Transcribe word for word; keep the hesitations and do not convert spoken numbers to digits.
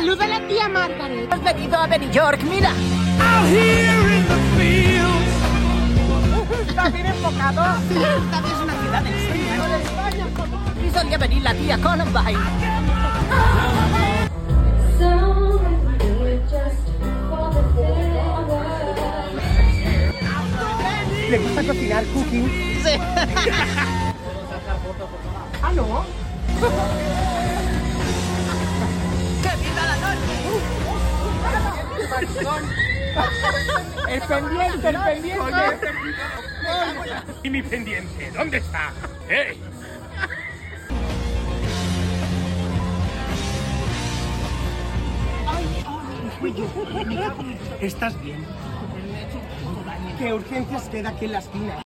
Saluda a la tía Margaret. Has venido a Benidorm, mira. ¿Está bien enfocado? Esta es una ciudad en sueño. Y solía venir la tía Columbine. ¿Le gusta cocinar cooking? Sí. ¿Ah, no? ¡Que viva la noche! El pendiente, el pendiente. ¿Y mi pendiente? ¿Dónde está? ¿Eh? ¿Estás bien? ¿Qué urgencias queda aquí en la esquina?